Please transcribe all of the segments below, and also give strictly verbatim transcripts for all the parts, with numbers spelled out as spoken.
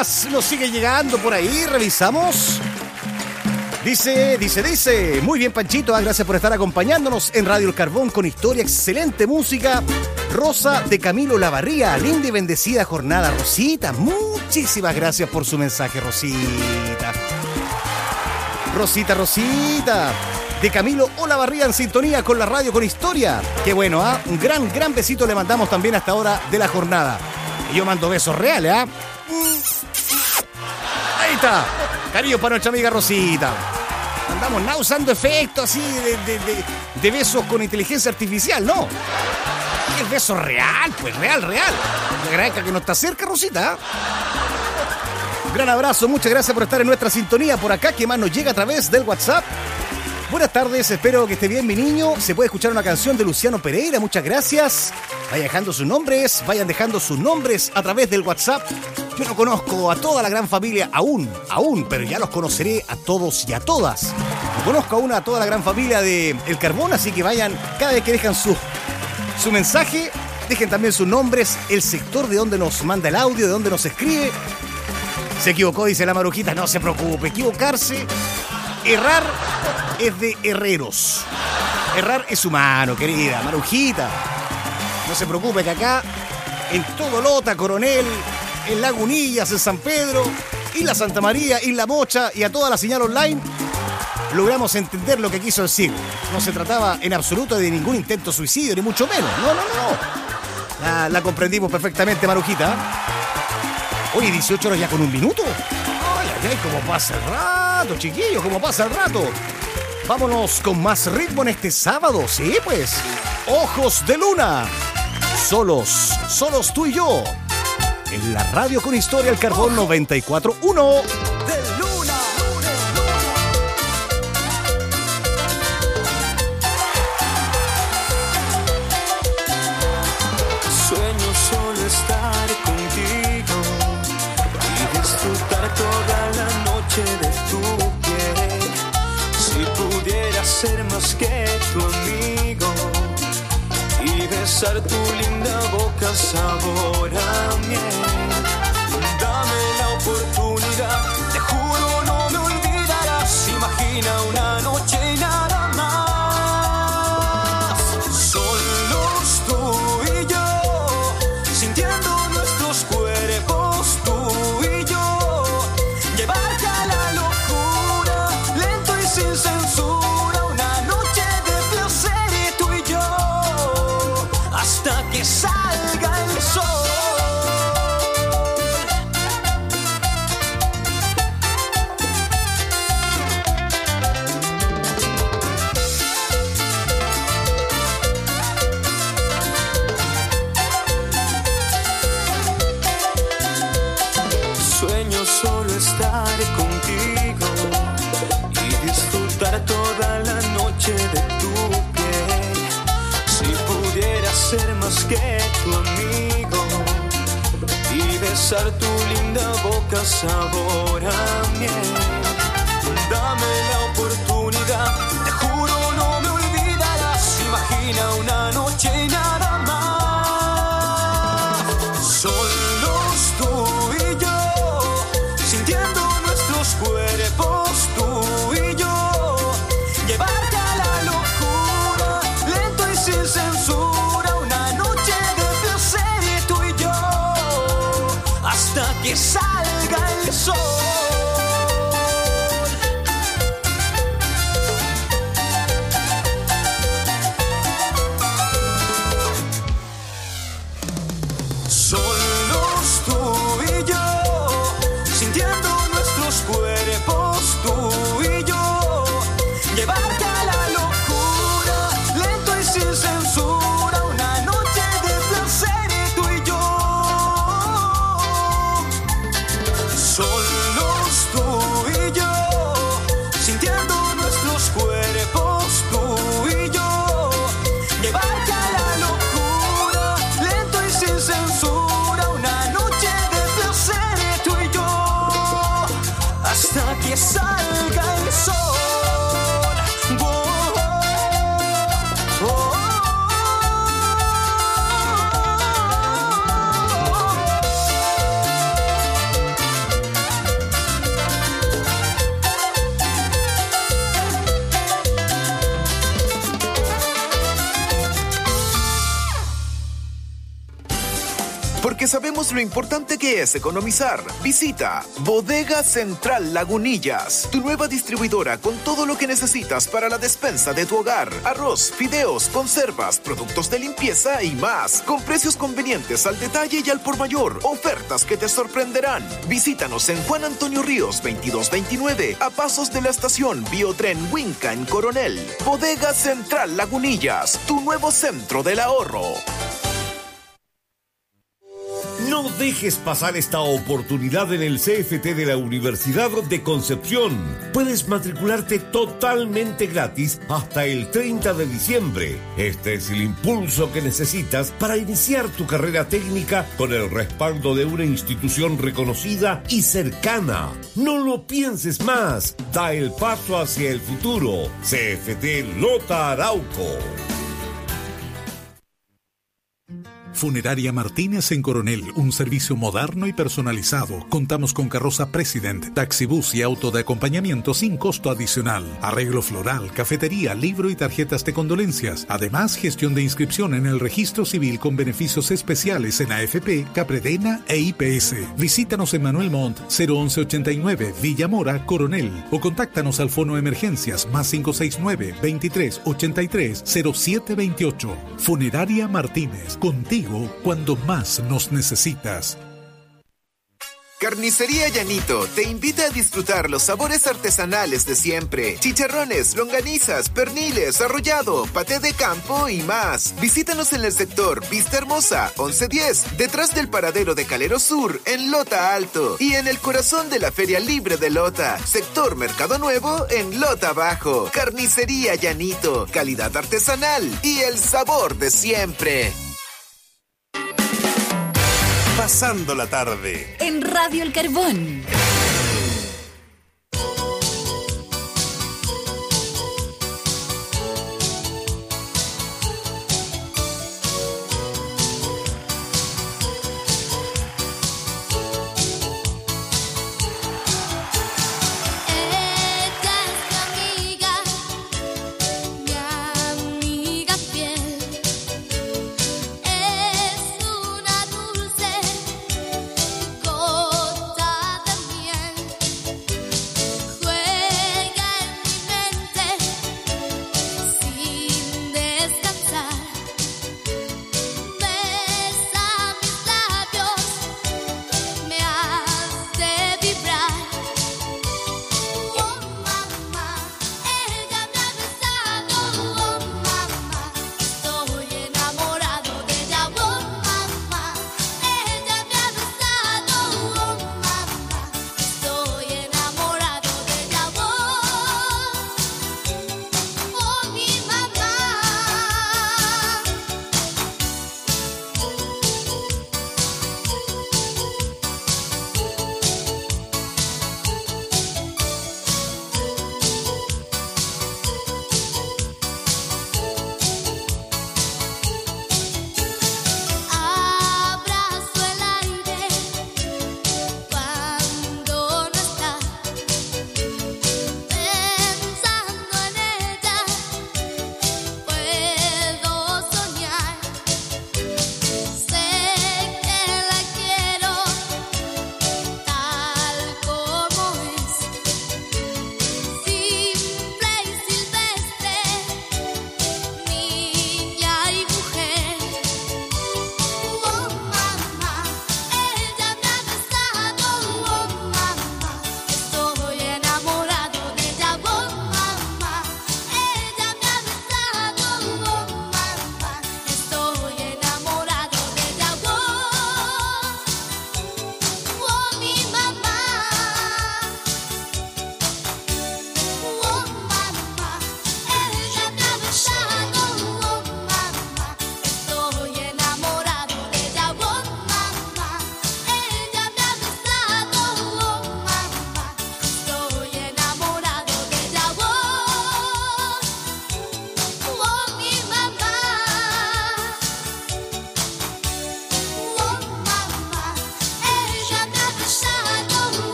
más nos sigue llegando por ahí? Revisamos. Dice, dice, dice. Muy bien, Panchito. Ah, gracias por estar acompañándonos en Radio El Carbón con historia, excelente música. Rosa de Camilo Lavarría. Linda y bendecida jornada, Rosita. Muchísimas gracias por su mensaje, Rosita. Rosita, Rosita. De Camilo Olavarría en sintonía con la radio con historia. Qué bueno, ¿ah? ¿eh? Un gran, gran besito le mandamos también a esta hora de la jornada. Y yo mando besos reales, ¿ah? ¿eh? Ahí está. Cariño para nuestra amiga Rosita. Andamos nada usando efectos así de, de, de, de besos con inteligencia artificial, ¿no? El beso real, pues real, real. Le agradezco que no está cerca, Rosita. Un gran abrazo, muchas gracias por estar en nuestra sintonía por acá, que más nos llega a través del WhatsApp. Buenas tardes, espero que esté bien mi niño. Se puede escuchar una canción de Luciano Pereira, muchas gracias. Vayan dejando sus nombres, vayan dejando sus nombres a través del WhatsApp. Yo no conozco a toda la gran familia aún, aún, pero ya los conoceré a todos y a todas. No conozco aún a toda la gran familia de El Carbón, así que vayan, cada vez que dejan su, su mensaje, dejen también sus nombres, el sector de donde nos manda el audio, de donde nos escribe. Se equivocó, dice la Marujita, no se preocupe, equivocarse, errar es de herreros. Errar es humano, querida Marujita. No se preocupe que acá, en todo Lota, Coronel, en Lagunillas, en San Pedro, Isla Santa María, Isla Mocha y a toda la señal online, logramos entender lo que quiso decir. No se trataba en absoluto de ningún intento suicidio, ni mucho menos. No, no, no. La, la comprendimos perfectamente, Marujita. Oye, dieciocho horas ya con un minuto. Ay, ay, ay, cómo pasa el rato, chiquillos, cómo pasa el rato. Vámonos con más ritmo en este sábado, sí, pues. Ojos de Luna. Solos, solos tú y yo. En la radio con historia El Carbón noventa y cuatro punto uno. De Luna. Sueño solo estar contigo y disfrutar toda la noche de tu piel. Si pudiera ser más que tu amigo y besar tu linda boca sabor a miel. Dame la oportunidad, te juro no me olvidarás. Imagina una noche y nada más. Solos tú y yo, sintiendo nuestros cuerpos tú y yo. Llevarte a la locura, lento y sin censura. Una noche de placer y tú y yo, hasta que salga el sol. Sueño solo estar contigo y disfrutar toda la noche de tu piel. Si pudiera ser más que tu amigo y besar tu linda boca sabor a miel. Dame la oportunidad, te juro no me olvidarás. Imagina una noche y nada más. Solos tú y yo, sintiendo nuestros cuerpos tú y yo. Llevarte a la locura, lento y sin censura. Una noche de placer y tú y yo, hasta que salga el sol. Solos tú y yo, sintiendo nuestros cuerpos tú y yo. Llevarte a la locura, lento y sin censura. Una noche de placer y tú y yo. Solos tú y yo, sintiendo nuestros cuerpos tú y yo. Llevarte a la locura, lento y sin censura. Una noche de placer y tú y yo, hasta que salga el sol. Oh, oh, oh, oh. sabemos lo importante que es economizar. Visita Bodega Central Lagunillas, tu nueva distribuidora con todo lo que necesitas para la despensa de tu hogar. Arroz, fideos, conservas, productos de limpieza y más. Con precios convenientes al detalle y al por mayor. Ofertas que te sorprenderán. Visítanos en Juan Antonio Ríos veintidós veintinueve, a pasos de la estación Biotren Huinca en Coronel. Bodega Central Lagunillas, tu nuevo centro del ahorro. No dejes pasar esta oportunidad en el C F T de la Universidad de Concepción. Puedes matricularte totalmente gratis hasta el treinta de diciembre. Este es el impulso que necesitas para iniciar tu carrera técnica con el respaldo de una institución reconocida y cercana. No lo pienses más. Da el paso hacia el futuro. C F T Lota Arauco. Funeraria Martínez en Coronel, un servicio moderno y personalizado. Contamos con carroza President, taxibús y auto de acompañamiento sin costo adicional. Arreglo floral, cafetería, libro y tarjetas de condolencias. Además, gestión de inscripción en el registro civil con beneficios especiales en A F P, Capredena e I P S. Visítanos en Manuel Montt, cero once ochenta y nueve, Villa Mora, Coronel. O contáctanos al fono emergencias más cinco seis nueve, veintitrés ochenta y tres, cero siete veintiocho. Funeraria Martínez, contigo cuando más nos necesitas. Carnicería Llanito te invita a disfrutar los sabores artesanales de siempre. Chicharrones, longanizas, perniles, arrollado, paté de campo y más. Visítanos en el sector Vista Hermosa, once diez, detrás del paradero de Calero Sur, en Lota Alto. Y en el corazón de la Feria Libre de Lota, sector Mercado Nuevo, en Lota Bajo. Carnicería Llanito, calidad artesanal y el sabor de siempre. Pasando la tarde en Radio El Carbón. Gota de miel.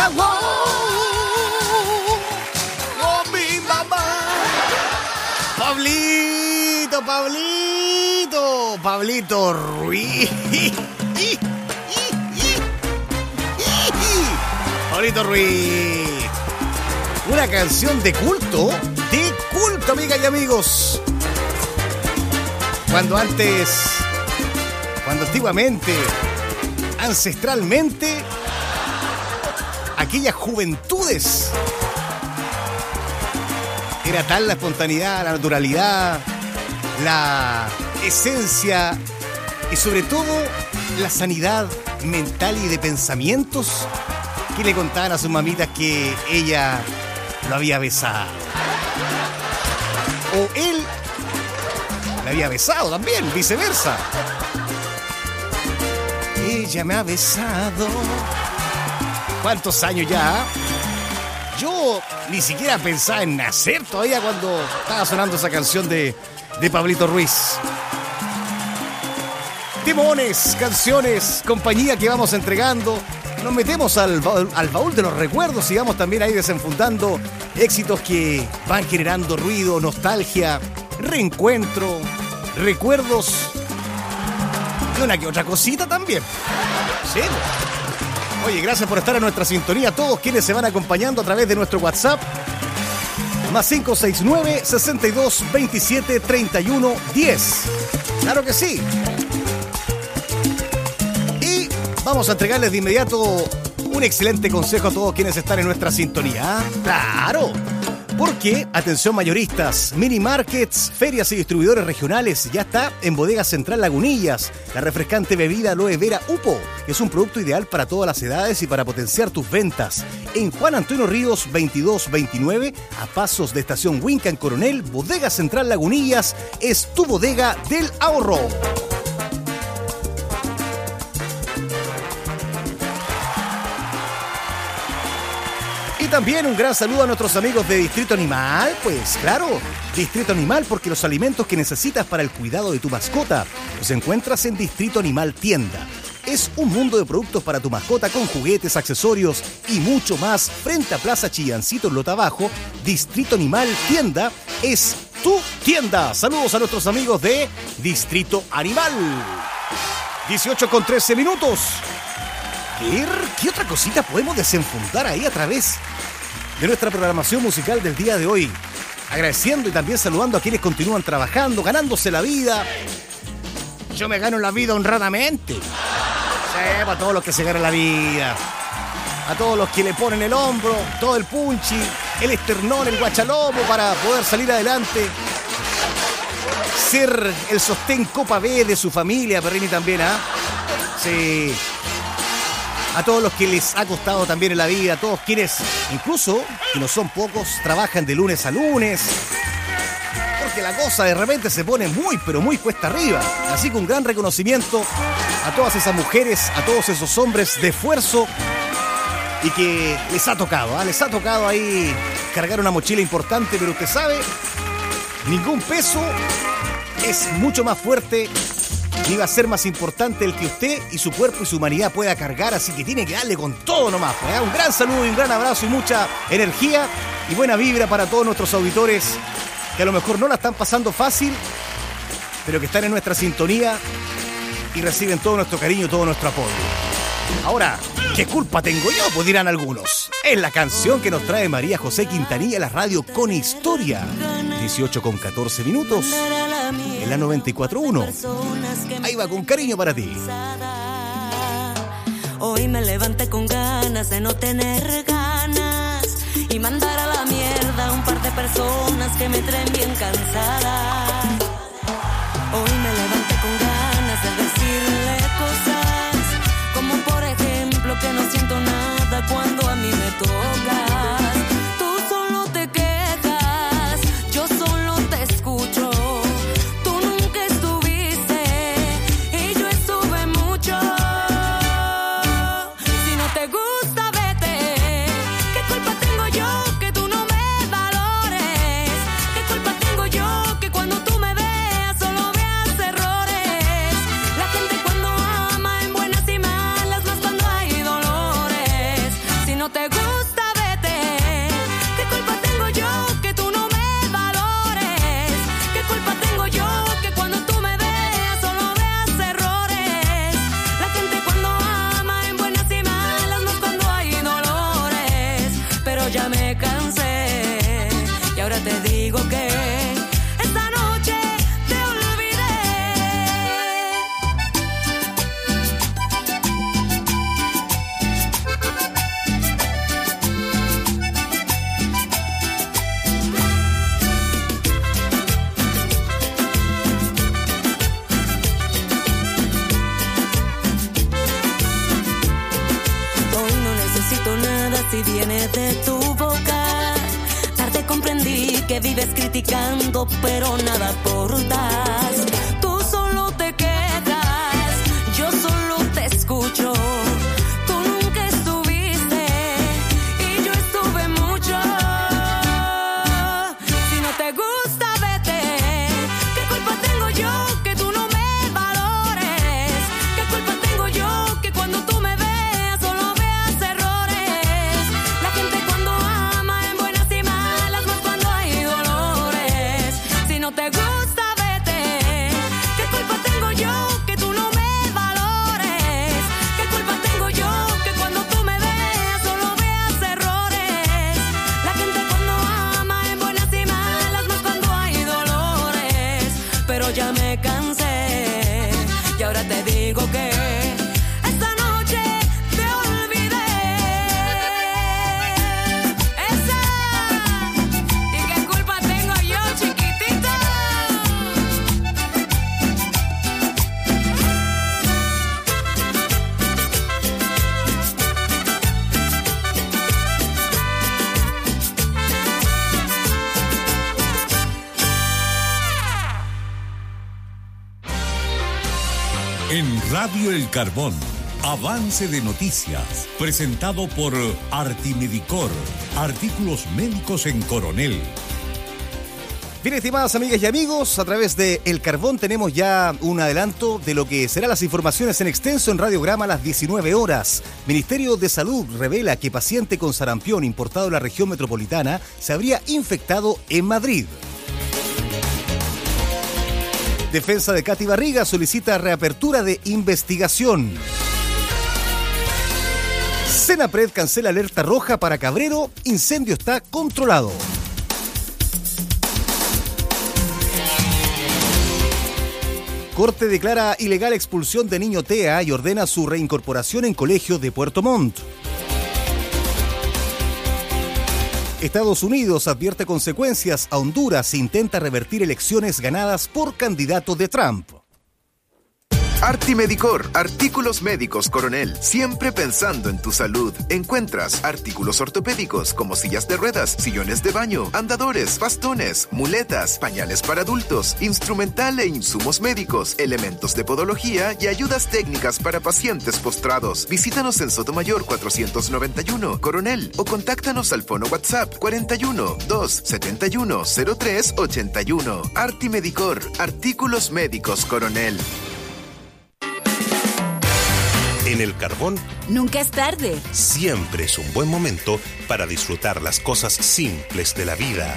Mira, wow. Oh, mi mamá. Pablito, Pablito, Pablito Ruiz. Pablito Ruiz. Una canción de culto, de culto, amigas y amigos. Cuando antes, cuando antiguamente, ancestralmente, aquellas juventudes, era tal la espontaneidad, la naturalidad, la esencia y sobre todo la sanidad mental y de pensamientos, que le contaban a sus mamitas que ella lo había besado. O él la había besado también, viceversa. Ella me ha besado. ¿Cuántos años ya? Yo ni siquiera pensaba en nacer todavía cuando estaba sonando esa canción de, de Pablito Ruiz. Timones, canciones, compañía que vamos entregando. Nos metemos al baúl, al baúl de los recuerdos y vamos también ahí desenfundando éxitos que van generando ruido, nostalgia, reencuentro, recuerdos y una que otra cosita también. Sí. Oye, gracias por estar en nuestra sintonía. A todos quienes se van acompañando a través de nuestro WhatsApp. Más cinco seis nueve, sesenta y dos, veintisiete, treinta y uno, diez. Claro que sí. Y vamos a entregarles de inmediato un excelente consejo a todos quienes están en nuestra sintonía. ¡Claro! Porque, atención mayoristas, mini markets, ferias y distribuidores regionales, ya está en Bodega Central Lagunillas, la refrescante bebida Aloe Vera Upo, que es un producto ideal para todas las edades y para potenciar tus ventas. En Juan Antonio Ríos veintidós veintinueve, a pasos de Estación Huincan Coronel, Bodega Central Lagunillas es tu bodega del ahorro. Y también un gran saludo a nuestros amigos de Distrito Animal. Pues claro, Distrito Animal, porque los alimentos que necesitas para el cuidado de tu mascota los encuentras en Distrito Animal Tienda. Es un mundo de productos para tu mascota con juguetes, accesorios y mucho más. Frente a Plaza Chillancito en Lota Bajo, Distrito Animal Tienda es tu tienda. Saludos a nuestros amigos de Distrito Animal. dieciocho con trece minutos. ¿Qué, ¿Qué otra cosita podemos desenfundar ahí a través de nuestra programación musical del día de hoy? Agradeciendo y también saludando a quienes continúan trabajando, ganándose la vida. Yo me gano la vida honradamente. Sí, para todos los que se ganan la vida. A todos los que le ponen el hombro, todo el punchi, el esternón, el guachalomo para poder salir adelante. Ser el sostén Copa B de su familia, Perrini también, ¿ah? ¿eh? Sí. A todos los que les ha costado también en la vida, a todos quienes, incluso, que no son pocos, trabajan de lunes a lunes, porque la cosa de repente se pone muy, pero muy cuesta arriba. Así que un gran reconocimiento a todas esas mujeres, a todos esos hombres de esfuerzo y que les ha tocado, ¿eh? les ha tocado ahí cargar una mochila importante, pero usted sabe, ningún peso es mucho más fuerte ni va a ser más importante el que usted y su cuerpo y su humanidad pueda cargar, así que tiene que darle con todo nomás. ¿eh? Un gran saludo y un gran abrazo y mucha energía y buena vibra para todos nuestros auditores que a lo mejor no la están pasando fácil, pero que están en nuestra sintonía y reciben todo nuestro cariño y todo nuestro apoyo. Ahora, ¿qué culpa tengo yo? Pues dirán algunos. Es la canción que nos trae María José Quintanilla a la radio con historia. dieciocho con catorce minutos en la noventa y cuatro punto uno. Ahí va, con cariño para ti. Hoy me levanté con ganas de no tener ganas y mandar a la mierda a un par de personas que me traen bien cansada. Hoy me levanté con ganas de decirle cosas como por ejemplo que no siento nada cuando a mí me tocas. Tú solo te quejas, yo solo te escucho. Tú nunca estuviste y yo estuve mucho. Si no te gusta, vete. ¿Qué culpa tengo yo que tú no me valores? ¿Qué culpa tengo yo que cuando tú me veas solo veas errores? La gente cuando ama ahora te digo que esta noche te olvidé. Hoy no necesito nada si viene de tu boca. Tarde comprendí que vives criticando, pero nada aportas. Tú solo te quejas, yo solo te escucho. Tú nunca estuviste y yo estuve mucho. Si no te gusta, vete. ¿Qué culpa tengo yo que tú no me valores? ¿Qué culpa tengo yo que cuando tú me veas solo veas errores? La gente cuando ama en buenas y malas, más cuando hay dolores. Si no te gusta, vete. ¿Qué culpa tengo yo que tú no me valores? ¿Qué culpa tengo yo que cuando tú me veas solo veas errores? La gente cuando ama en buenas y malas, más cuando hay dolores. Pero ya me cansé y ahora te digo que esta noche te olvidé. Esa. ¿Y qué culpa tengo yo, chiquitita? En Radio El Carbón, avance de noticias, presentado por Artimedicor, artículos médicos en Coronel. Bien, estimadas amigas y amigos, a través de El Carbón tenemos ya un adelanto de lo que serán las informaciones en extenso en Radiograma a las diecinueve horas. Ministerio de Salud revela que paciente con sarampión importado en la región metropolitana se habría infectado en Madrid. Defensa de Katy Barriga solicita reapertura de investigación. Senapred cancela alerta roja para Cabrero, incendio está controlado. Corte declara ilegal expulsión de niño T E A y ordena su reincorporación en colegio de Puerto Montt. Estados Unidos advierte consecuencias a Honduras e intenta revertir elecciones ganadas por candidato de Trump. Artimedicor, artículos médicos Coronel, siempre pensando en tu salud. Encuentras artículos ortopédicos como sillas de ruedas, sillones de baño, andadores, bastones, muletas, pañales para adultos, instrumental e insumos médicos, elementos de podología y ayudas técnicas para pacientes postrados. Visítanos en Sotomayor cuatrocientos noventa y uno, Coronel, o contáctanos al fono WhatsApp cuarenta y uno, dos setenta y uno, cero tres ochenta y uno. Artimedicor, artículos médicos Coronel. En El Carbón, Nunca es tarde. siempre es un buen momento para disfrutar las cosas simples de la vida.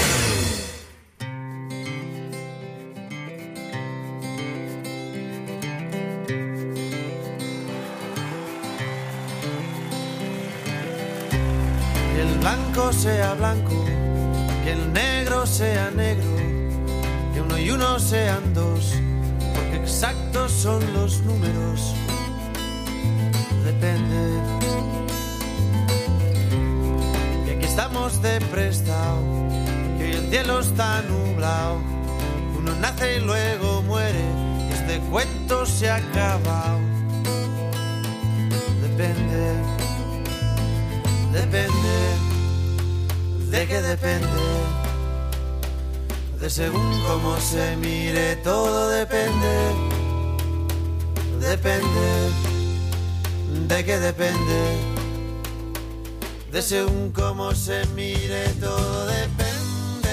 Que el blanco sea blanco, que el negro sea negro, que uno y uno sean dos, porque exactos son los números. Depende. Que aquí estamos de prestado, que hoy el cielo está nublado. Uno nace y luego muere, y este cuento se ha acabado. Depende. Depende. ¿De qué depende? De según cómo se mire, todo depende. Depende. ¿De qué depende? De según cómo se mire, todo depende.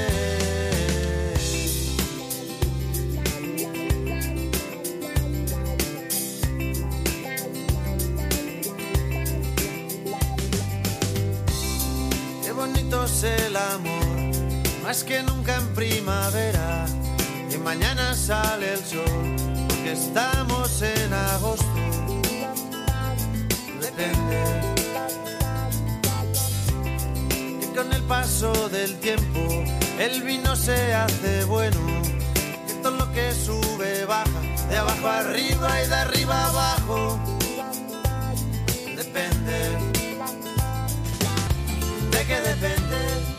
Qué bonito es el amor, más que nunca en primavera. Y mañana sale el sol, porque estamos en agosto. Depende. Que con el paso del tiempo el vino se hace bueno, que todo lo que sube baja, de abajo arriba y de arriba abajo. Depende. ¿De qué depende?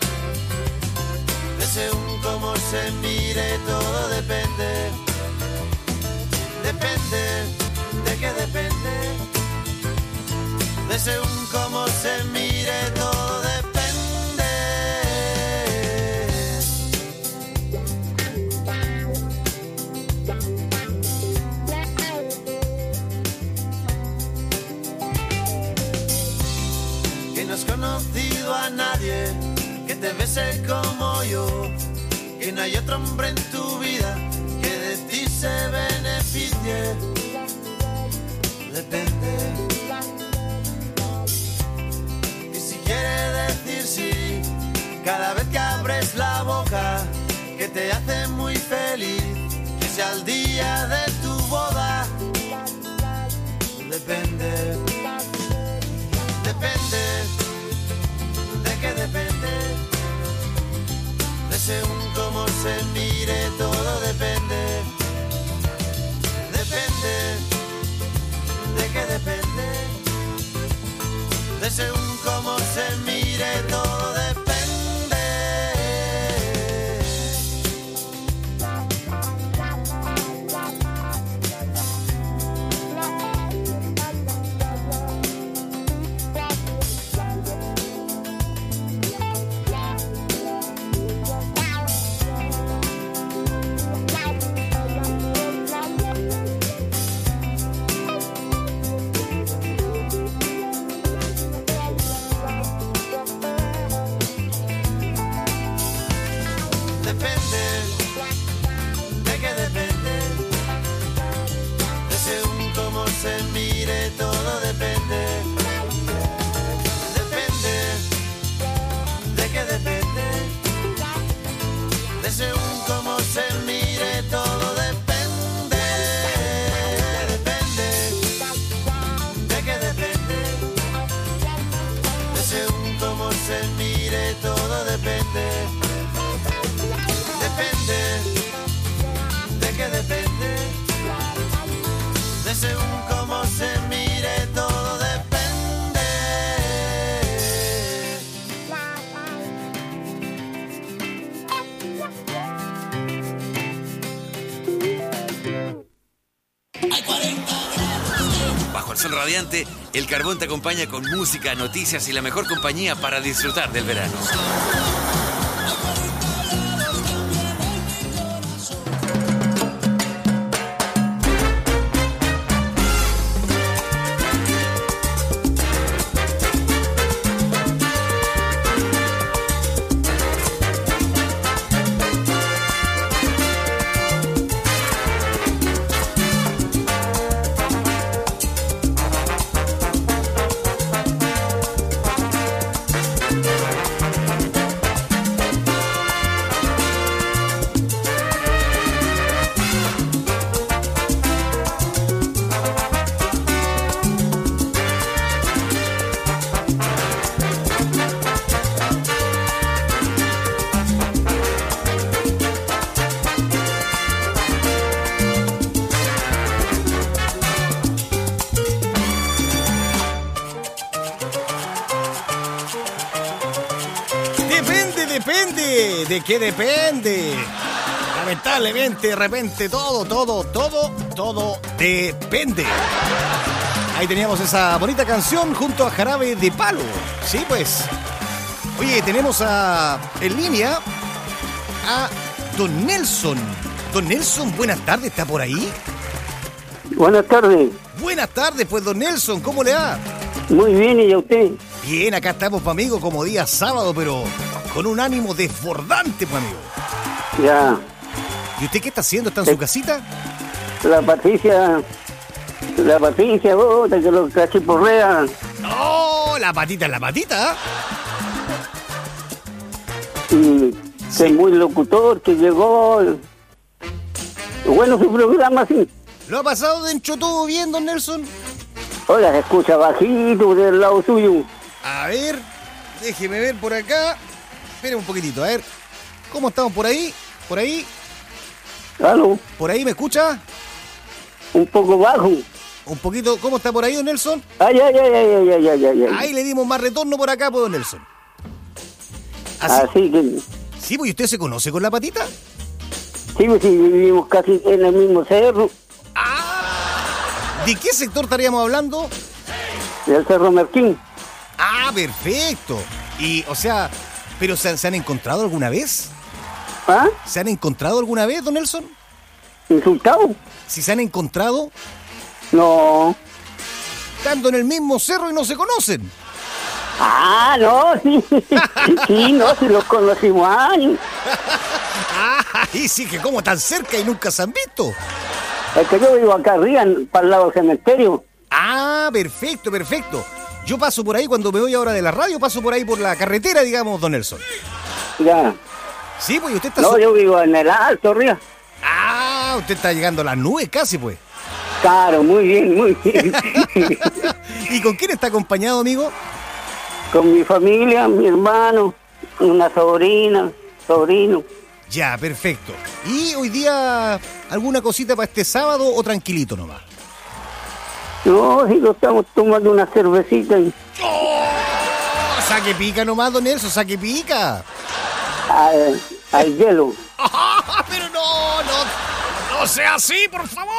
De según cómo se mire, todo depende. Depende. ¿De qué depende? De según cómo se mire, todo depende. Que no has conocido a nadie que te bese como yo, que no hay otro hombre en tu vida que de ti se beneficie. Depende. Y si quiere decir sí, cada vez que abres la boca, que te hace muy feliz, que sea el día de tu boda. Depende. Depende. ¿De qué depende? De según cómo se mire, todo depende. Depende. ¿De qué depende? De según cómo se mire, todo depende. Se mire, todo depende. Depende. ¿De qué depende? De según cómo se mire, todo depende. Depende. ¿De qué depende? De según cómo se mire, todo depende. Depende. ¿De qué depende? De según cómo se mire, todo depende. Bajo el sol radiante, el Carbón te acompaña con música, noticias y la mejor compañía para disfrutar del verano. ¿De qué depende? Lamentablemente, de repente, todo, todo, todo, todo depende. Ahí teníamos esa bonita canción junto a Jarabe de Palo. Sí, pues. Oye, tenemos a, en línea a don Nelson. Don Nelson, buenas tardes, ¿está por ahí? Buenas tardes. Buenas tardes, pues, don Nelson, ¿cómo le va? Muy bien, ¿y a usted? Bien, acá estamos, pues, amigo, como día sábado, pero con un ánimo desbordante, pues, amigo. Ya. ¿Y usted qué está haciendo? ¿Está en su casita? La Patricia, la Patricia, bota, que lo cachiporrea. ¡Oh, la patita es la patita! Y que sí. Es muy locutor, que llegó. Bueno, su programa, sí. ¿Lo ha pasado dentro todo bien, don Nelson? Hola, se escucha bajito del lado suyo. A ver, Déjeme ver por acá. Esperen un poquitito, a ver. ¿Cómo estamos por ahí? ¿Por ahí? ¿Aló? ¿Por ahí me escucha? Un poco bajo. Un poquito. ¿Cómo está por ahí, don Nelson? Ay, ay, ay, ay, ay, ay, ay, ay. Ahí le dimos más retorno por acá, pues, don Nelson. Así, Así que... Sí, pues, ¿y usted se conoce con la patita? Sí, pues sí, vivimos casi en el mismo cerro. Ah, ¿de qué sector estaríamos hablando? Del Cerro Merquín. Ah, perfecto. Y, o sea, ¿pero se, se han encontrado alguna vez? ¿Ah? ¿Se han encontrado alguna vez, don Nelson? ¿Insultado? ¿Si se han encontrado? No. Estando en el mismo cerro y no se conocen. Ah, no, sí. Sí, no, si los conocimos años. Ah, y sí, que como tan cerca y nunca se han visto. Es que yo vivo acá arriba, para el lado del cementerio. Ah, perfecto, perfecto. Yo paso por ahí cuando me voy ahora de la radio, paso por ahí por la carretera, digamos, don Nelson. Ya. Sí, pues usted está... No, so... yo vivo en el alto arriba. Ah, usted está llegando a las nubes casi, pues. Claro, muy bien, muy bien. ¿Y con quién está acompañado, amigo? Con mi familia, mi hermano, una sobrina, sobrino. Ya, perfecto. ¿Y hoy día alguna cosita para este sábado o tranquilito nomás? No, si lo estamos tomando una cervecita. Y... ¡Oh! Saque pica nomás, don Nelson, saque pica. Al, al hielo. ¡Ah, pero no, no, no sea así, por favor!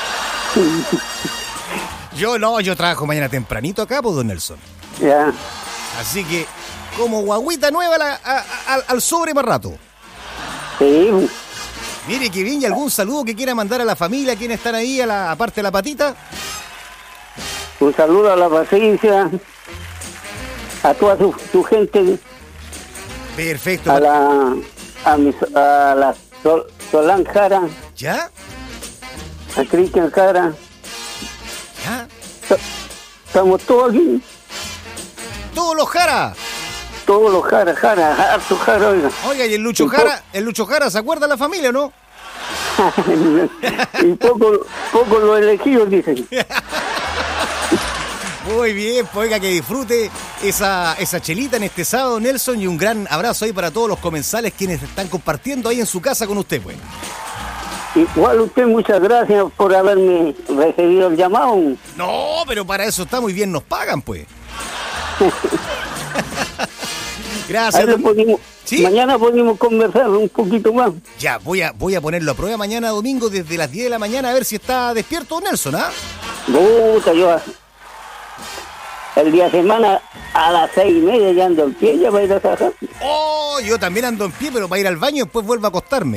Yo no, yo trabajo mañana tempranito acá, pues, don Nelson. Ya. Así que, como guaguita nueva la, a, a, al sobre más rato. Sí. Mire que bien, y algún saludo que quiera mandar a la familia, quienes están ahí, a la aparte de la patita. Un saludo a la Patricia, a toda su, su gente. Perfecto. A la, a, mis, a la Sol, Solán Jara. ¿Ya? A Cristian Jara. ¿Ya? Estamos todos aquí. ¿Todos los Jara? Todos los Jara, Jara, harto Jara, oiga. Oiga, y el Lucho Jara, el Lucho Jara, ¿se acuerda de la familia, no? Y poco, poco los elegidos, dicen. Muy bien, pues oiga, que disfrute esa, esa chelita en este sábado, Nelson, y un gran abrazo ahí para todos los comensales quienes están compartiendo ahí en su casa con usted, pues. Igual usted, muchas gracias por haberme recibido el llamado. No, pero para eso está muy bien, nos pagan, pues. Gracias. Ahí podemos, ¿sí? Mañana podemos conversar un poquito más. Ya, voy a, voy a ponerlo a prueba mañana domingo desde las diez de la mañana a ver si está despierto Nelson, ¿ah? Puta, yo el día de semana a las seis y media ya ando en pie, ya para ir a trabajar. Oh, yo también ando en pie, pero para ir al baño después vuelvo a acostarme.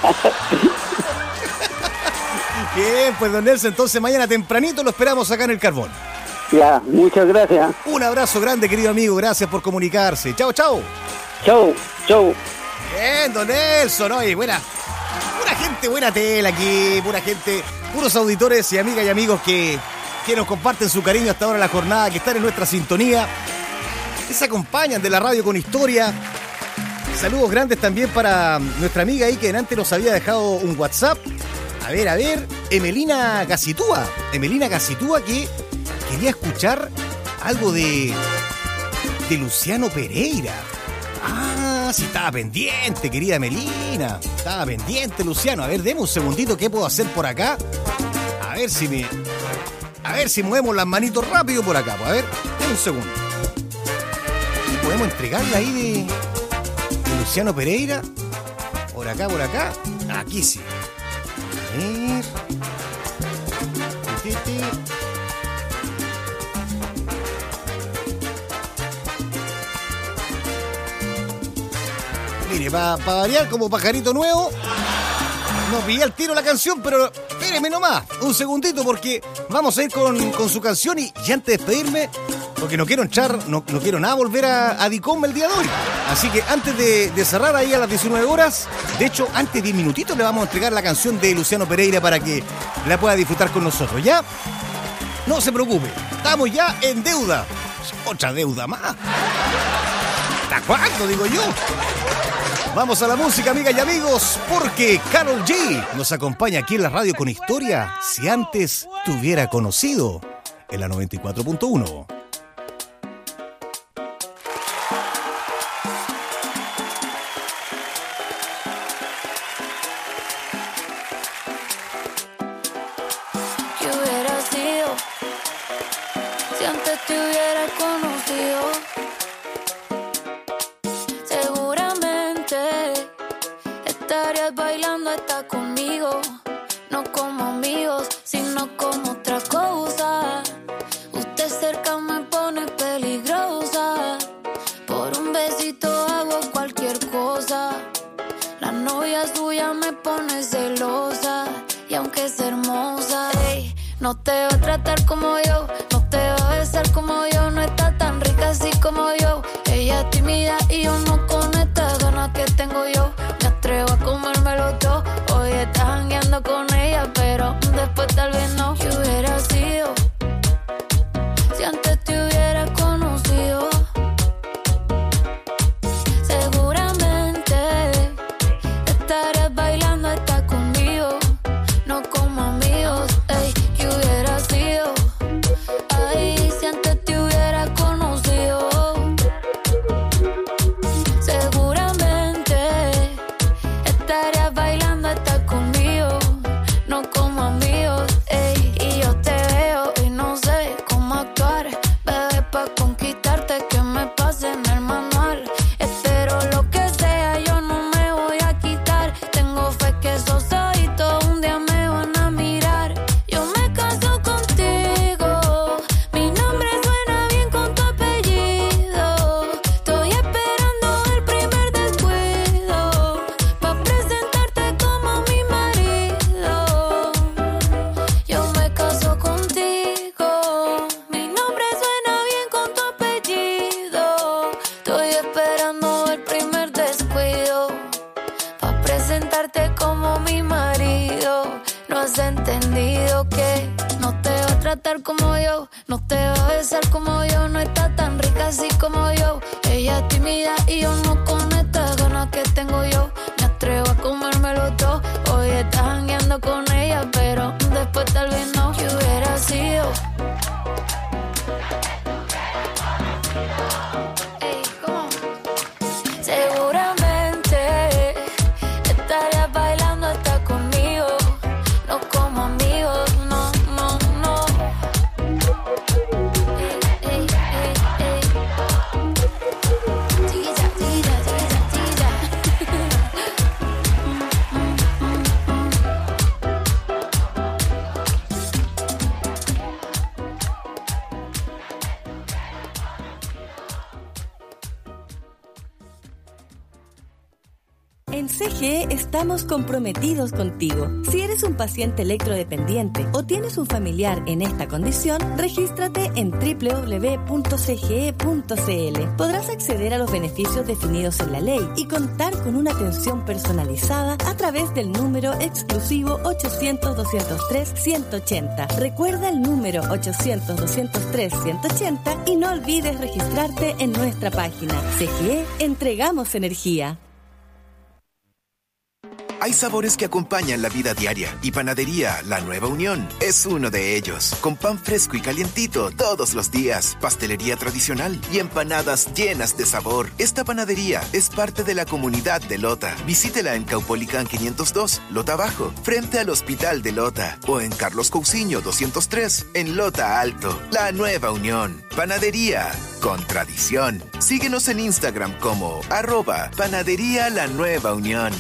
Bien, pues don Nelson, entonces mañana tempranito lo esperamos acá en el Carbón. Ya, muchas gracias. Un abrazo grande, querido amigo, gracias por comunicarse. Chao, chao. Chao, chao. Bien, don Nelson, oye, buena, pura gente, buena tela aquí, pura gente, puros auditores y amigas y amigos que, que nos comparten su cariño hasta ahora en la jornada, que están en nuestra sintonía, que se acompañan de la radio con historia. Saludos grandes también para nuestra amiga ahí que antes nos había dejado un WhatsApp. A ver, a ver, Emelina Gacitúa, Emelina Gacitúa que quería escuchar algo de, de Luciano Pereira. Ah, sí, estaba pendiente, querida Emelina. Estaba pendiente, Luciano. A ver, deme un segundito, ¿qué puedo hacer por acá? A ver si me... A ver si movemos las manitos rápido por acá. A ver, deme un segundo. ¿Y podemos entregarla ahí de, de Luciano Pereira? Por acá, por acá. Aquí sí. A ver... Mire, para pa variar como pajarito nuevo, no pillé al tiro la canción, pero espéreme nomás, un segundito, porque vamos a ir con, con su canción y, y antes de despedirme, porque no quiero echar, no, no quiero nada volver a, a Dicom el día de hoy. Así que antes de, de cerrar ahí a las diecinueve horas, de hecho, antes de diez minutitos le vamos a entregar la canción de Luciano Pereira para que la pueda disfrutar con nosotros, ¿ya? No se preocupe, estamos ya en deuda. Otra deuda más. ¿Hasta cuándo, digo yo? Vamos a la música, amigas y amigos, porque Karol G nos acompaña aquí en la radio con historia. Si antes te hubiera conocido, en la noventa y cuatro punto uno. Si antes te hubiera conocido, seguramente estarías bailando hasta conmigo. No como amigos, sino como otra cosa. Usted cerca me pone peligrosa. Por un besito hago cualquier cosa. La novia suya me pone celosa. Y aunque es hermosa, ey, no te va a tratar como yo, no te va a besar como yo, no está tan rica así como yo. Ella es tímida y yo no con estas ganas que tengo yo. Me atrevo a comérmelo todo. Hoy estás jangueando con ella, pero después tal vez no. ¿Qué hubiera sido si antes te hubiera conocido? Seguramente estarías bailando hasta conmigo. No como amigos, ey, ¿qué hubiera sido? Ay, si antes te hubiera conocido. Seguramente estarías bailando hasta conmigo. No como amigos, ey, y yo te veo y no sé cómo actuar. Bebé, pa' conquistarte que me pase en el manual. Espero lo que sea, yo no me voy a quitar. Tengo fe que esos ojitos un día me van a mirar. Yo me caso contigo, mi nombre suena bien con tu apellido. Estoy esperando el primer descuido pa' presentarte como mi marido. Yo me caso contigo, mi nombre suena bien con tu apellido. Estoy esperando el primer descuido pa' presentarte como mi marido. No has entendido que no te va a tratar como yo, no te va a besar como yo, no está tan rica así como yo. Ella es tímida y yo no con estas ganas que tengo yo. Me atrevo a comérmelo todo. Hoy estás jangueando con ella, pero después tal vez no. ¿Qué hubiera sido? Ey, ¿cómo? Seguramente estarías bailando hasta conmigo. No como amigos, no, no, no. Ey, ey, ey, ey. Chiquilla, chiquilla, chiquilla, chiquilla. En C G E estamos comprometidos contigo. Si eres un paciente electrodependiente o tienes un familiar en esta condición, regístrate en doble u doble u doble u punto c g e punto c l. Podrás acceder a los beneficios definidos en la ley y contar con una atención personalizada a través del número exclusivo ochocientos, doscientos tres, ciento ochenta. Recuerda el número ochocientos, doscientos tres, ciento ochenta y no olvides registrarte en nuestra página. C G E, entregamos energía. Hay sabores que acompañan la vida diaria y Panadería La Nueva Unión es uno de ellos. Con pan fresco y calientito todos los días, pastelería tradicional y empanadas llenas de sabor. Esta panadería es parte de la comunidad de Lota. Visítela en Caupolicán quinientos dos, Lota Bajo, frente al Hospital de Lota, o en Carlos Cousiño doscientos tres, en Lota Alto. La Nueva Unión, panadería con tradición. Síguenos en Instagram como arroba Panadería La Nueva Unión.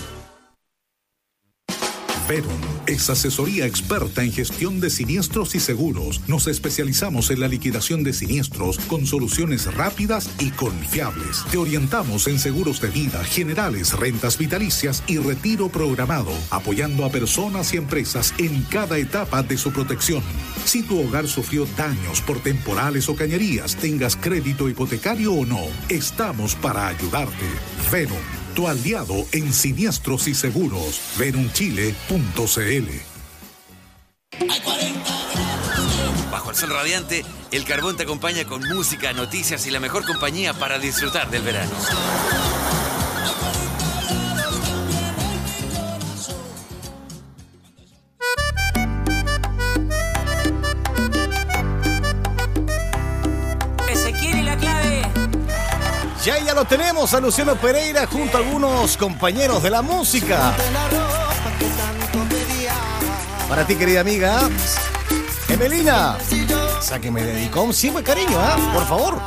Verum es asesoría experta en gestión de siniestros y seguros. Nos especializamos en la liquidación de siniestros con soluciones rápidas y confiables. Te orientamos en seguros de vida, generales, rentas vitalicias y retiro programado, apoyando a personas y empresas en cada etapa de su protección. Si tu hogar sufrió daños por temporales o cañerías, tengas crédito hipotecario o no, estamos para ayudarte. Verum, tu aliado en siniestros y seguros. verumchile punto c l. Bajo el sol radiante, el Carbón te acompaña con música, noticias y la mejor compañía para disfrutar del verano. Ezequiel y la clave. Ya, ya lo tenemos a Luciano Pereira junto a algunos compañeros de la música. Para ti, querida amiga Emelina, esa que me dedicó. Sí, pues cariño, ¿ah? ¿eh? Por favor.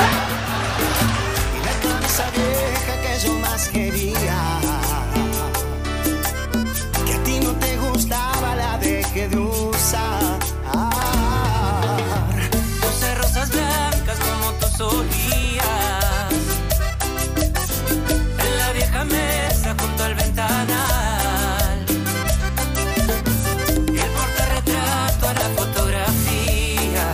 Y la camisa vieja que yo más quería, que a ti no te gustaba, la dejé de usar. Puse rosas blancas como tú solías en la vieja mesa junto al ventanal, y el portarretrato a la fotografía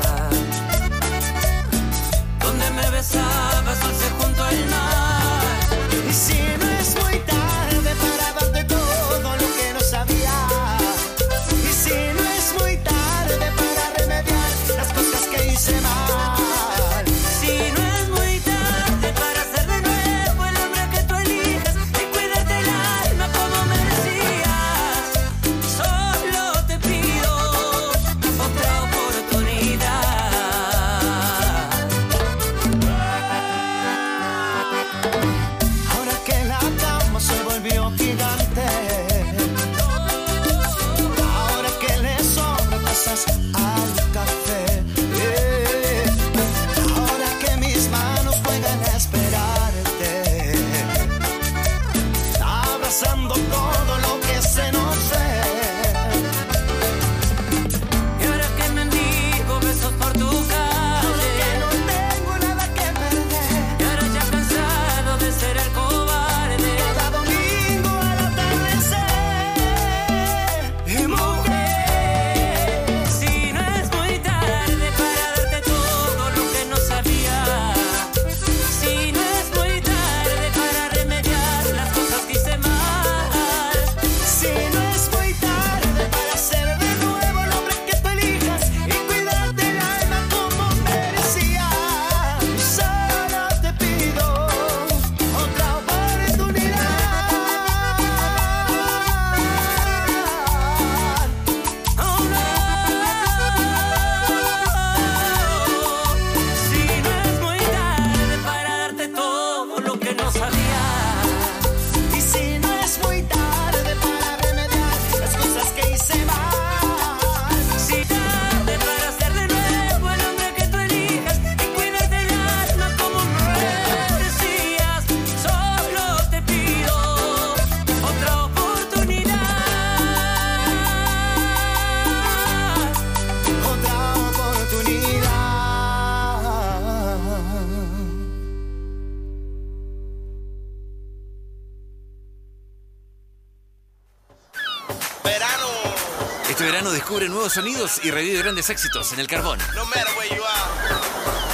donde me besabas dulce junto al mar. Y si no es muy tarde para darte todo lo que no sabía, y si no es muy tarde para remediar las cosas que hice mal, si no es muy tarde para ser de nuevo el hombre que tú elijas y cuidarte el alma como merecías, solo te pido otra oportunidad. ahora que la cama se volvió gigante, ahora que le sobran cosas al café, eh, ahora que mis manos juegan a esperarte, abrazando todo lo que se nos ve. Y ahora que mendigo besos por tu Ahora que calle, no tengo nada que perder, y ahora ya cansado de ser el cobarde, cada domingo al atardecer. Y mujer, si no es muy tarde para darte todo lo que no sabía, si no es muy tarde para remediar las cosas que hice mal, si no es muy tarde para ser de nuevo el hombre que tú elijas y cuidarte el alma como merecía, solo te pido otra oportunidad. oh no, si no es muy tarde para darte todo lo que no sabía, Y si no es muy tarde para remediar las cosas que hice mal, si tarde para ser de nuevo el hombre que tú elijas y cuidarte el alma como merecías, solo te pido otra oportunidad. otra oportunidad. Verano, Este verano descubre nuevos sonidos y revive grandes éxitos en el Carbón. no matter where you are.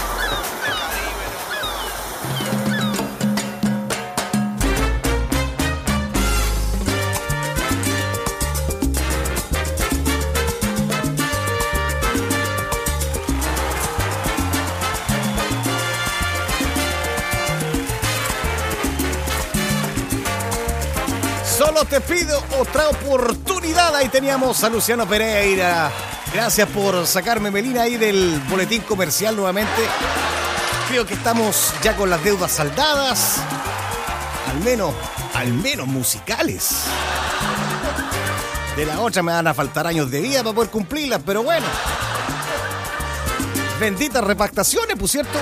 Solo te pido otra oportunidad. Ahí teníamos a Luciano Pereira. Gracias por sacarme, Melina, ahí del boletín comercial nuevamente. Creo que estamos ya con las deudas saldadas. Al menos, al menos musicales. De la otra me van a faltar años de vida para poder cumplirlas, pero bueno. Benditas repactaciones, por cierto.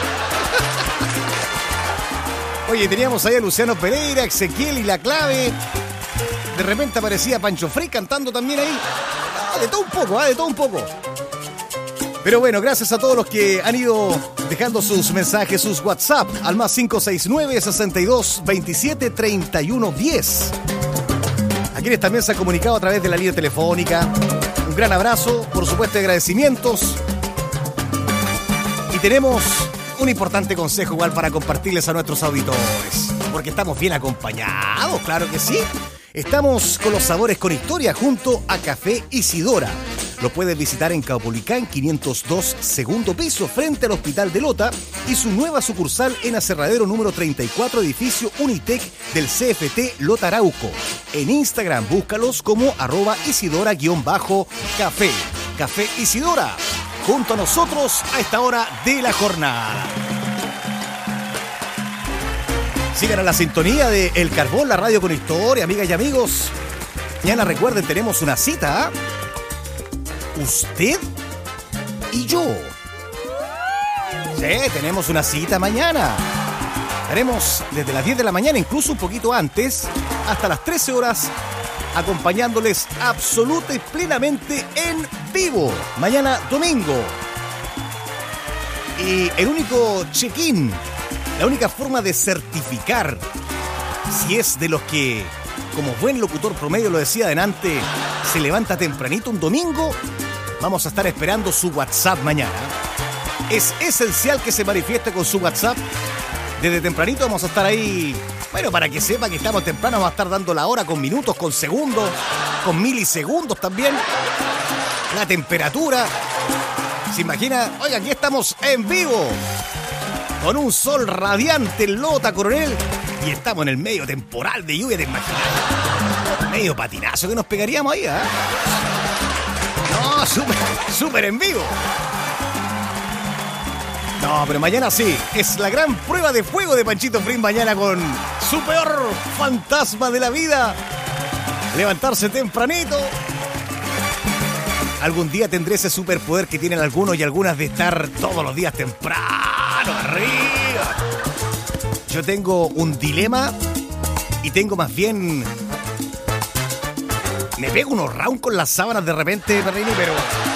Oye, teníamos ahí a Luciano Pereira, Ezequiel y La Clave. De repente aparecía Pancho Frey cantando también ahí. Ah, de todo un poco, ah, de todo un poco. Pero bueno, gracias a todos los que han ido dejando sus mensajes, sus WhatsApp al más cinco seis nueve, sesenta y dos, veintisiete, treinta y uno, diez. A quienes también se han comunicado a través de la línea telefónica. Un gran abrazo, por supuesto, agradecimientos. Y tenemos un importante consejo igual para compartirles a nuestros auditores, porque estamos bien acompañados, claro que sí. Estamos con los sabores con historia junto a Café Isidora. Lo puedes visitar en Caupolicán quinientos dos, segundo piso, frente al Hospital de Lota, y su nueva sucursal en Aserradero número treinta y cuatro, edificio Unitec del C F T Lota Arauco. En Instagram búscalos como arroba Isidora-café. Café Isidora, junto a nosotros a esta hora de la jornada. Sigan a la sintonía de El Carbón, la radio con historia, amigas y amigos. Mañana recuerden, tenemos una cita, ¿eh? Usted y yo. Sí, tenemos una cita mañana. Estaremos desde las diez de la mañana, incluso un poquito antes, hasta las trece horas, acompañándoles absoluta y plenamente en vivo. Mañana domingo. Y el único check-in, la única forma de certificar si es de los que, como buen locutor promedio lo decía adelante, se levanta tempranito un domingo, vamos a estar esperando su WhatsApp mañana. Es esencial que se manifieste con su WhatsApp. Desde tempranito vamos a estar ahí, bueno, para que sepa que estamos temprano, vamos a estar dando la hora con minutos, con segundos, con milisegundos también. La temperatura. ¿Se imagina? Oiga, aquí estamos en vivo, con un sol radiante en Lota, Coronel, y estamos en el medio temporal de lluvia, ¿te imaginas? Medio patinazo que nos pegaríamos ahí, ¿eh? No, súper, súper en vivo. No, pero mañana sí, es la gran prueba de fuego de Panchito Frín mañana con su peor fantasma de la vida. Levantarse tempranito. Algún día tendré ese superpoder que tienen algunos y algunas de estar todos los días temprano, arriba. Yo tengo un dilema y tengo más bien... Me pego unos rounds con las sábanas de repente, Perrini, pero...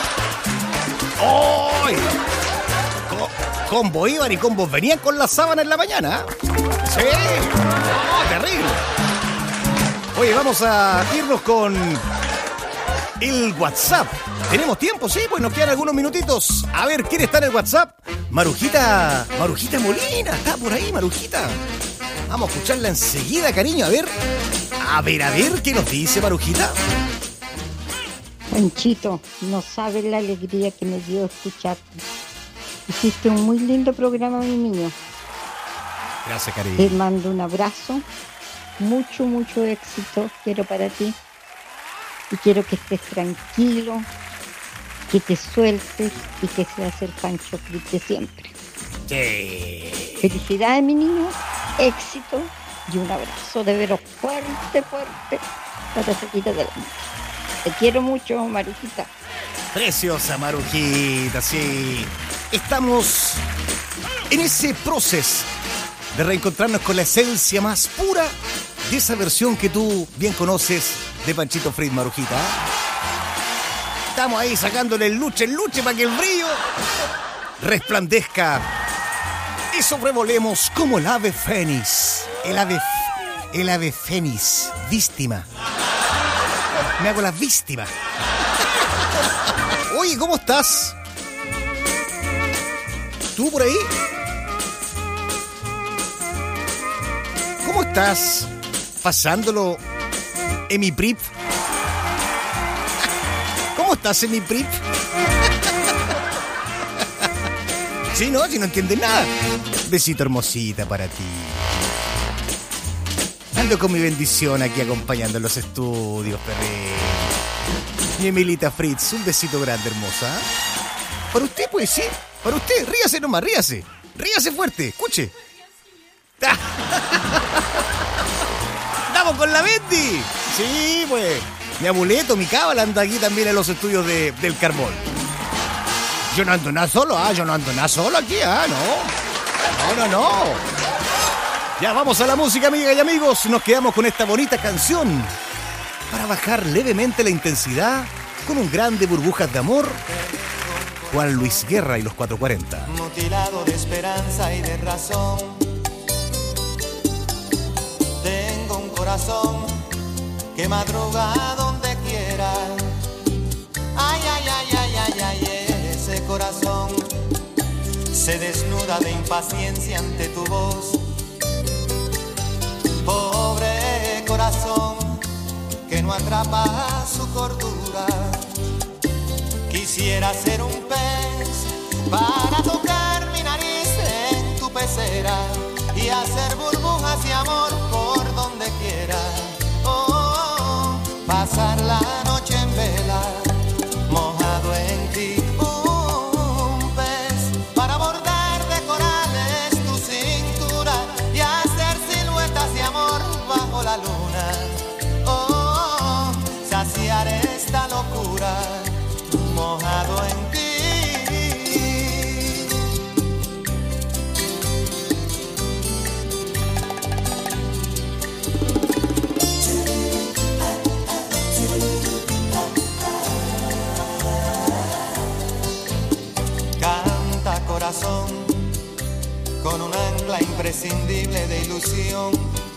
¡Oh! Combo iban y combos venían con las sábanas en la mañana. Sí. Oh, terrible. Oye, vamos a irnos con el WhatsApp. ¿Tenemos tiempo? Sí, pues nos quedan algunos minutitos. A ver, ¿quién está en el WhatsApp? Marujita, Marujita Molina. Está por ahí, Marujita. Vamos a escucharla enseguida, cariño. A ver, a ver, a ver, ¿qué nos dice Marujita? Panchito, no sabes la alegría que me dio escucharte. Hiciste un muy lindo programa, mi niño. Gracias, cariño. Te mando un abrazo. Mucho, mucho éxito quiero para ti. Y quiero que estés tranquilo, que te sueltes y que seas el Pancho Fritz de siempre. Sí. Felicidades, mi niño. Éxito y un abrazo de veros fuerte, fuerte para seguir adelante. Te quiero mucho, Marujita. Preciosa Marujita, sí. Estamos en ese proceso de reencontrarnos con la esencia más pura de esa versión que tú bien conoces de Panchito Fritz, Marujita. Estamos ahí sacándole el luche, el luche para que el brillo resplandezca y sobrevolemos como el ave fénix. El ave, el ave fénix, víctima. Me hago la víctima. Oye, ¿cómo estás? ¿Tú por ahí? ¿Cómo estás? ¿Pasándolo en mi prip? ¿Cómo estás en mi prip? Sí, no, si no entiendes nada. Besito hermosita para ti. Ando con mi bendición aquí acompañando en los estudios, perrito. Mi Emilita Fritz, un besito grande, hermosa. Para usted, pues sí. Para usted, ríase nomás, ríase. Ríase fuerte, escuche. ¡Estamos con la Betty! Sí, pues. Mi amuleto, mi cábala anda aquí también en los estudios de, del Carbón. Yo no ando nada solo, ah. Yo no ando nada solo aquí, ah, no. No, no, no. Ya vamos a la música, amigas y amigos. Nos quedamos con esta bonita canción para bajar levemente la intensidad con un grande burbujas de amor. Juan Luis Guerra y los cuatro cuarenta. Mutilado de esperanza y de razón, tengo un corazón que madruga donde quiera. Ay, ay, ay, ay, ay, ay, ese corazón se desnuda de impaciencia ante tu voz. Pobre corazón que no atrapa su cordura. Quisiera ser un pez para tocar mi nariz en tu pecera y hacer burbujas de amor por donde quiera. Oh, oh, oh, pasar la noche en vela, mojado en ti. Un pez para bordar de corales tu cintura y hacer siluetas de amor bajo la luna. Oh, oh, oh, saciar esta locura. Mojado en ti, corazón con un ancla imprescindible de ilusión.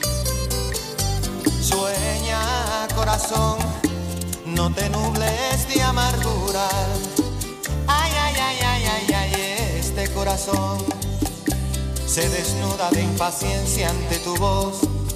Sueña, corazón, no te nubles de amargura. Ay, ay, ay, ay, ay, ay, este corazón se desnuda de impaciencia ante tu voz.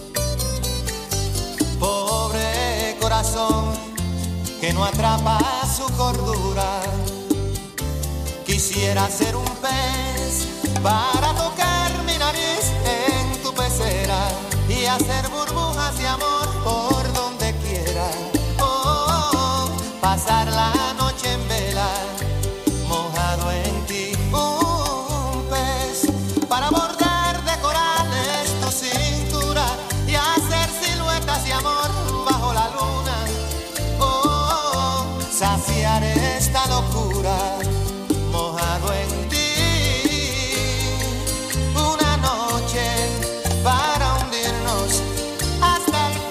Pobre corazón que no atrapa su cordura. Quisiera ser un pez para tocar mi nariz en tu pecera y hacer burbujas de amor por donde quiera. Oh, oh, pasar la noche en vela, mojado en ti. Un pez para bordar de corales tu cintura y hacer siluetas de amor bajo la luna. Oh, oh, saciar esta locura, mojado en ti. Una noche para hundirnos hasta el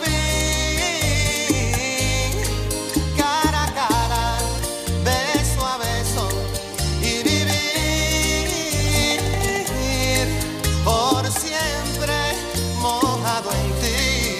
fin, cara a cara, beso a beso y vivir por siempre mojado en ti.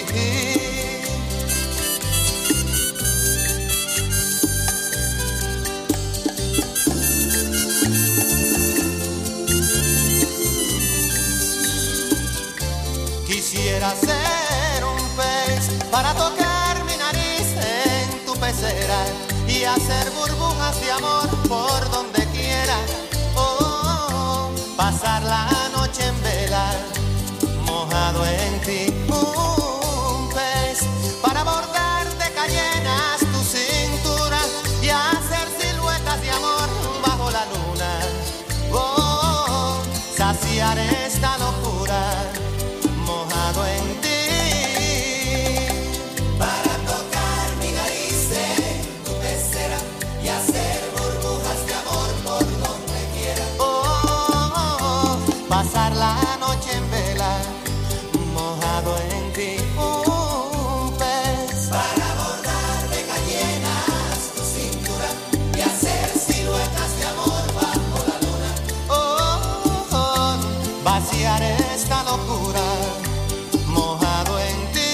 Quisiera ser un pez para tocar mi nariz en tu pecera y hacer burbujas de amor por donde quiera. Oh, oh, oh, pasar la noche en vela, mojado en ti. Un pez para bordar de cayenas tu cintura y hacer siluetas de amor bajo la luna. Oh, oh, oh, saciar esta locura, mojado en ti. Para tocar mi nariz en tu pecera y hacer burbujas de amor por donde quiera. Oh, oh, oh, oh, pasar la noche en vela, mojado en ti. Un pez para bordar de cayenas tu cintura y hacer siluetas de amor bajo la luna. Oh, oh, oh, vaciar esta locura, mojado en ti.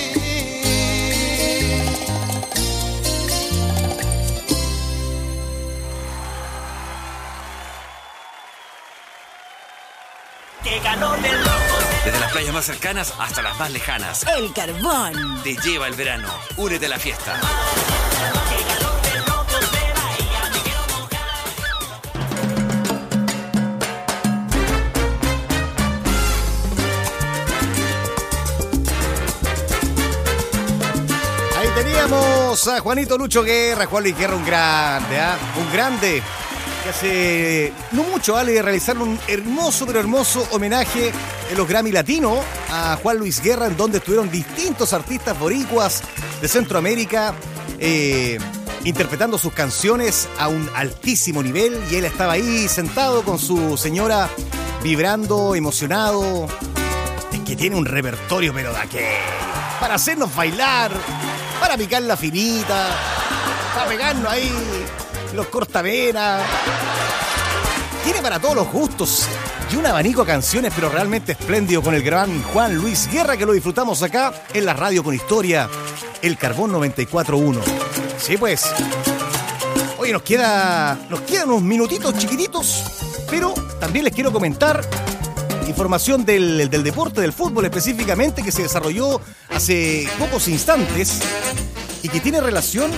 ¡Qué calor del loco! Desde las playas más cercanas hasta las más lejanas, El Carbón. te lleva el verano. Únete a la fiesta. Ahí teníamos a Juanito Lucho Guerra, Juan Luis Guerra, un grande, ¿ah? Un grande que hace no mucho vale de realizar un hermoso, pero hermoso homenaje en los Grammy Latino a Juan Luis Guerra, en donde estuvieron distintos artistas boricuas de Centroamérica eh, interpretando sus canciones a un altísimo nivel, y él estaba ahí sentado con su señora vibrando, emocionado. Es que tiene un repertorio pero de aquello, para hacernos bailar, para picar la finita, para pegarnos ahí los cortavenas. Tiene para todos los gustos y un abanico de canciones, pero realmente espléndido, con el gran Juan Luis Guerra, que lo disfrutamos acá en la radio con historia, El Carbón noventa y cuatro punto uno. Sí, pues. Oye, nos queda, nos quedan unos minutitos chiquititos, pero también les quiero comentar información del, del deporte, del fútbol específicamente, que se desarrolló hace pocos instantes y que tiene relación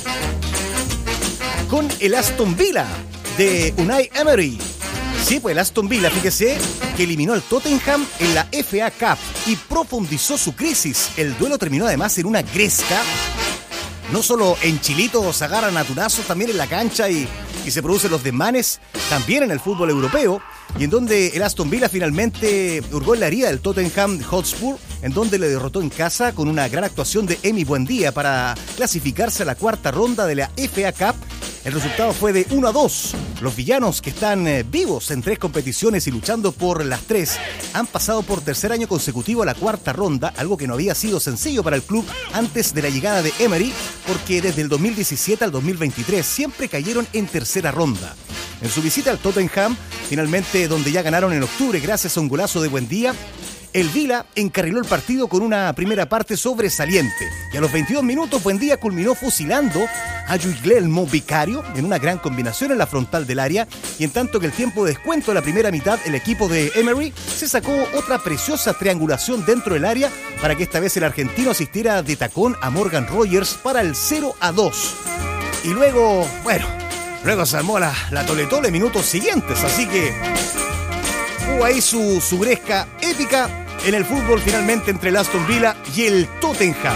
con el Aston Villa de Unai Emery. Sí, pues el Aston Villa, fíjese, que eliminó al Tottenham en la F A Cup y profundizó su crisis. El duelo terminó además en una gresca. No solo en Chilito se agarran a tunazos, también en la cancha, y, y se producen los desmanes también en el fútbol europeo, y en donde el Aston Villa finalmente hurgó en la herida del Tottenham Hotspur, en donde le derrotó en casa con una gran actuación de Emi Buendía para clasificarse a la cuarta ronda de la F A Cup, El resultado fue de uno a dos. Los villanos, que están eh, vivos en tres competiciones y luchando por las tres, han pasado por tercer año consecutivo a la cuarta ronda, algo que no había sido sencillo para el club antes de la llegada de Emery, porque desde el dos mil diecisiete al dos mil veintitrés siempre cayeron en tercera ronda. En su visita al Tottenham, finalmente donde ya ganaron en octubre gracias a un golazo de Buendía, el Vila encarriló el partido con una primera parte sobresaliente y a los veintidós minutos Buendía culminó fusilando a Guglielmo Vicario en una gran combinación en la frontal del área, y en tanto que el tiempo de descuento de la primera mitad el equipo de Emery se sacó otra preciosa triangulación dentro del área para que esta vez el argentino asistiera de tacón a Morgan Rogers para el cero a dos. Y luego, bueno, luego se armó la, la tole-tole minutos siguientes, así que hubo ahí su, su gresca épica en el fútbol finalmente entre el Aston Villa y el Tottenham.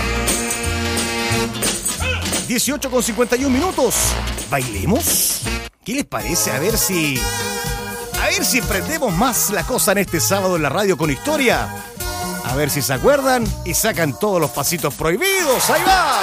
dieciocho con cincuenta y un minutos. ¿Bailemos? ¿Qué les parece? A ver si... A ver si prendemos más la cosa en este sábado en la radio con historia. A ver si se acuerdan y sacan todos los pasitos prohibidos. ¡Ahí va!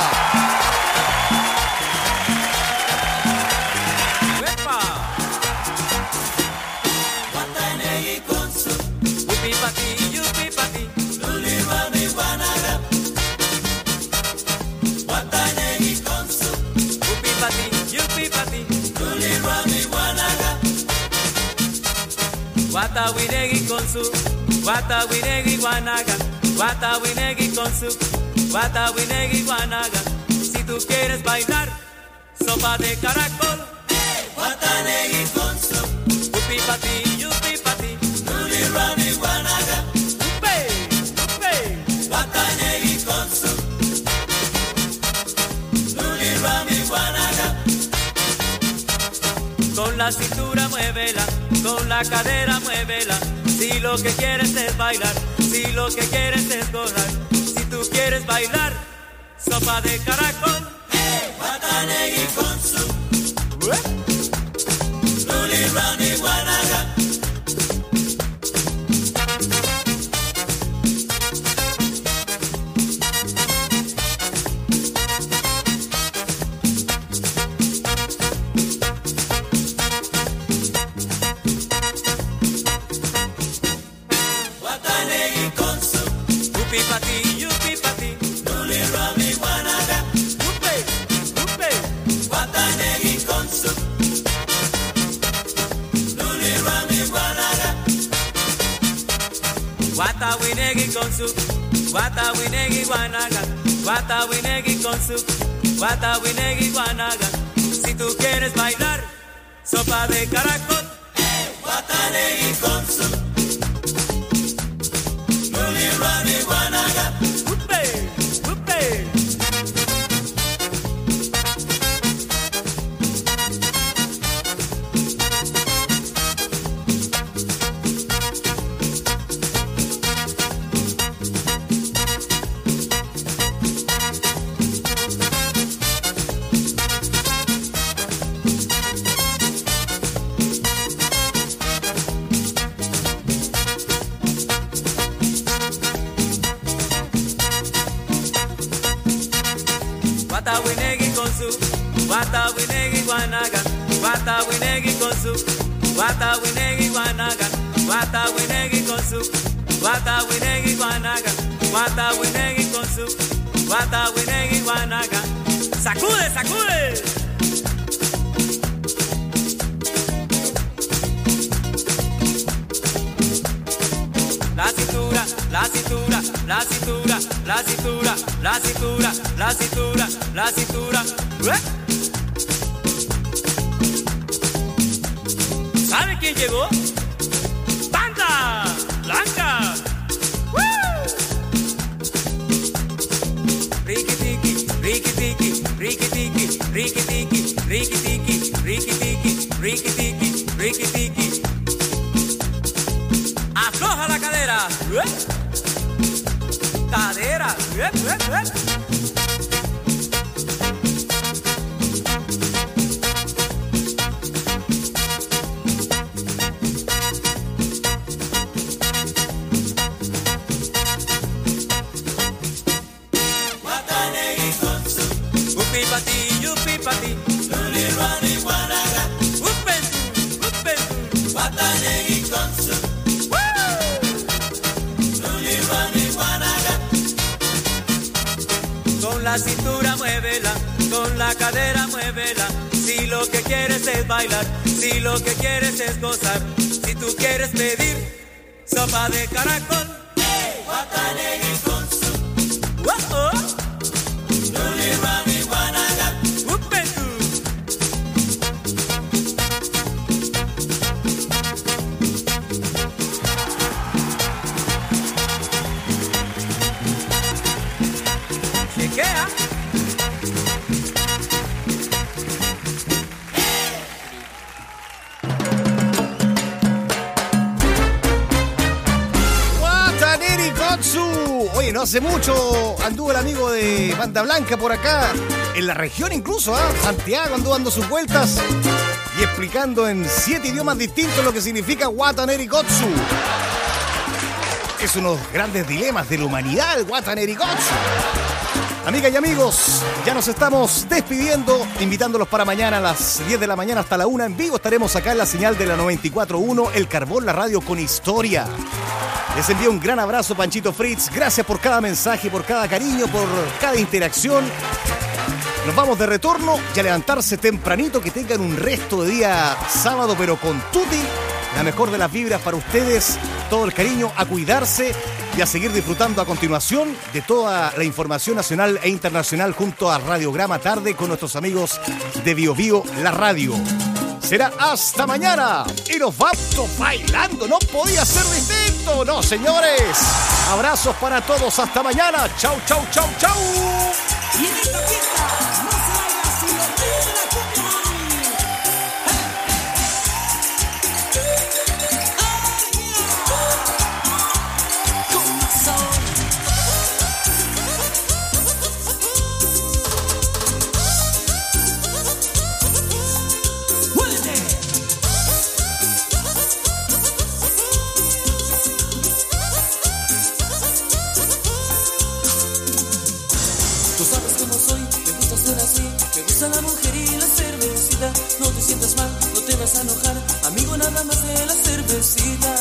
Wata winegi con su, wata winegi guanaga, wata winegi con su, wata winegi guanaga. Si tú quieres bailar, sopa de caracol. Wata negi con su, upi pati, yupi pati, nuli rani guanaga. Upe, upe, wata negi con su, nuli rani guanaga. Con la cintura muévela, con la cadera muévela. Si lo que quieres es bailar, si lo que quieres es gozar, si tú quieres bailar, sopa de caracol. Hey, watanegi con su, luli rani guanaga. Wata winegi con su, wata winegi guanaga, wata winegi con su, wata winegi guanaga. Si tú quieres bailar, sopa de caracol. Hey, wata negi con su, nuli rani guanaga. Upe, upe. Wata winegi con su, wata winegi guanaga, wata winegi con su, wata winegi guanaga, wata winegi con su, wata winegi guanaga, wata winegi con su, wata winegi guanaga. Sacude, sacude. La cintura, la cintura, la cintura, la cintura, la cintura, la cintura, la cintura. ¿Eh? ¿Sabe quién llegó? ¡Banda Blanca! Ricky tiki, Ricky tiki, Ricky tiki, Ricky tiki, Ricky tiki, Ricky tiki, Ricky tiki, Ricky tiki. Afloja la cadera. ¿Eh? Cadera. ¿Eh? ¿Eh? ¿Eh? Watanegi con su, upi pati, yupi pati, luli rani la cintura muévela, con la cadera muévela. Si lo que quieres es bailar, si lo que quieres es gozar, si tú quieres pedir sopa de caracol, hey, guatanegui con su, oh, oh. Luli, Rami, Guanaga, Upetu. Chequea. Oye, no hace mucho anduvo el amigo de Banda Blanca por acá, en la región incluso, ¿eh? Santiago anduvo dando sus vueltas y explicando en siete idiomas distintos lo que significa Wataneri Gotsu. Es uno de los grandes dilemas de la humanidad, el Wataneri Gotsu. Amigas y amigos, ya nos estamos despidiendo, invitándolos para mañana a las diez de la mañana hasta la una en vivo. Estaremos acá en la señal de la noventa y cuatro punto uno, El Carbón, la radio con historia. Les envío un gran abrazo, Panchito Fritz. Gracias por cada mensaje, por cada cariño, por cada interacción. Nos vamos de retorno y a levantarse tempranito, que tengan un resto de día sábado, pero con tutti. La mejor de las vibras para ustedes, todo el cariño, a cuidarse y a seguir disfrutando a continuación de toda la información nacional e internacional junto a Radiograma Tarde con nuestros amigos de Bio Bio, la radio. Será hasta mañana y nos vamos bailando, no podía ser distinto, no señores. Abrazos para todos, hasta mañana. Chau, chau, chau, chau. Y en esta fiesta no se baila sin los reyes de la cumbia. La mujer y la cervecita, no te sientas mal, no te vas a enojar, amigo, nada más de la cervecita.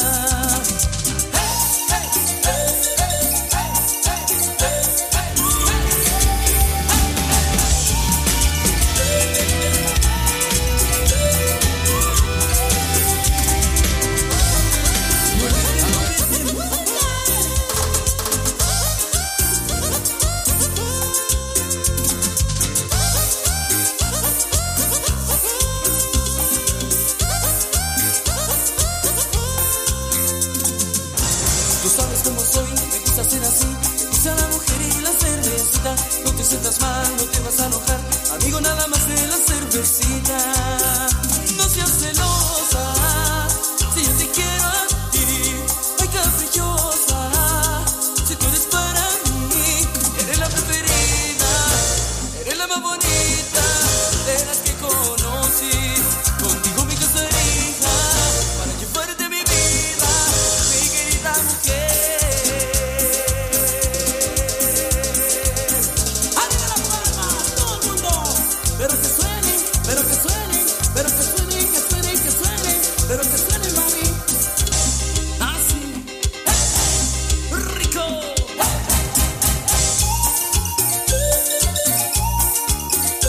No te sientas mal, no te vas a enojar, amigo, nada más de la cervecita. No seas celosa, si yo te quiero a ti, ay caprichosa, si tú eres para mí, eres la preferida, eres la más bonita de las que conocí. Contigo mi casaría, para llevarte mi vida, mi querida mujer. Pero que suene, pero que suene.